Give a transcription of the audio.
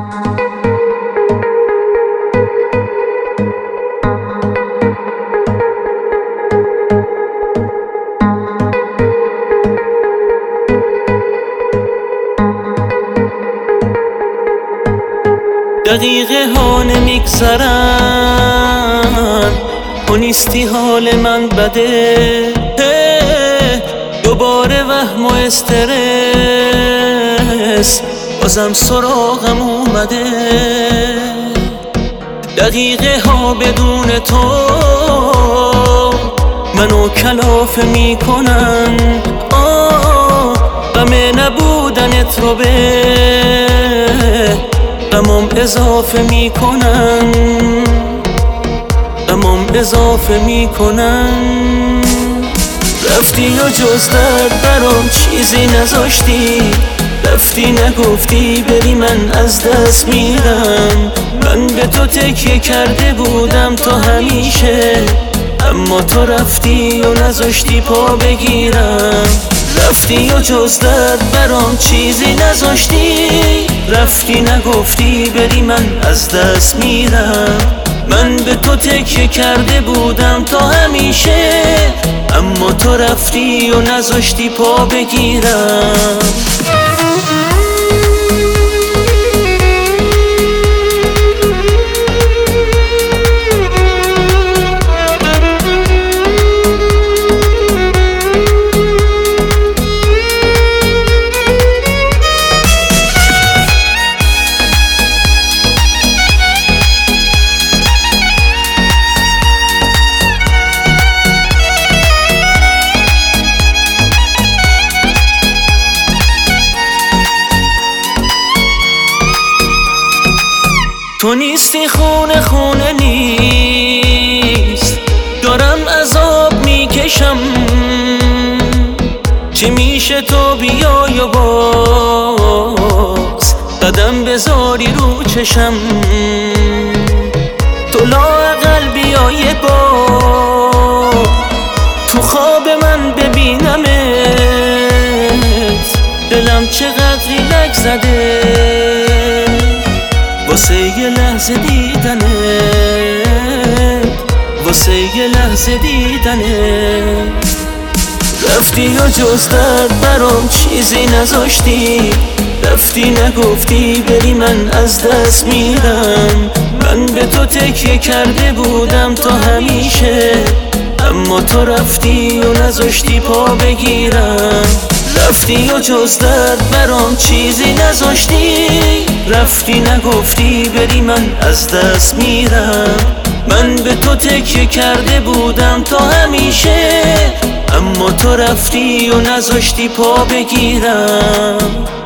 دقیقه ها نمیگذرن، تو نیستی حال من بده، دوباره وهم و استرس بازم سراغم اومده. دقیقه ها بدون تو منو کلافه میکنن، غم نبودنت رو به غمم اضافه میکنن، غمم اضافه میکنن. رفتی و جز درد برام چیزی نذاشتی، رفتی نگفتی بری من از دست میرم. من به تو تکیه کرده بودم تا همیشه، اما تو رفتی و نذاشتی پا بگیرم. رفتی و جز درد برام چیزی نذاشتی، رفتی نگفتی بری من از دست میرم. من به تو تکیه کرده بودم تا همیشه، اما تو رفتی و نذاشتی پا بگیرم. تو نیستی خونه خونه نیست، دارم عذاب میکشم. چی میشه تو بیای و باز قدم بذاری رو چشم؟ تو لااقل بیای باز تو خواب من ببینمت، دلم چقدری لک زده واسه یه لحظه دیدنت، واسه یه لحظه دیدنت. رفتی و جز درد برام چیزی نذاشتی، رفتی نگفتی بری من از دست میرم. من به تو تکیه کرده بودم تا همیشه، اما تو رفتی و نذاشتی پا بگیرم. رفتی و جز درد برام چیزی نذاشتی، رفتی نگفتی بری من از دست میرم. من به تو تکیه کرده بودم تا همیشه، اما تو رفتی و نذاشتی پا بگیرم.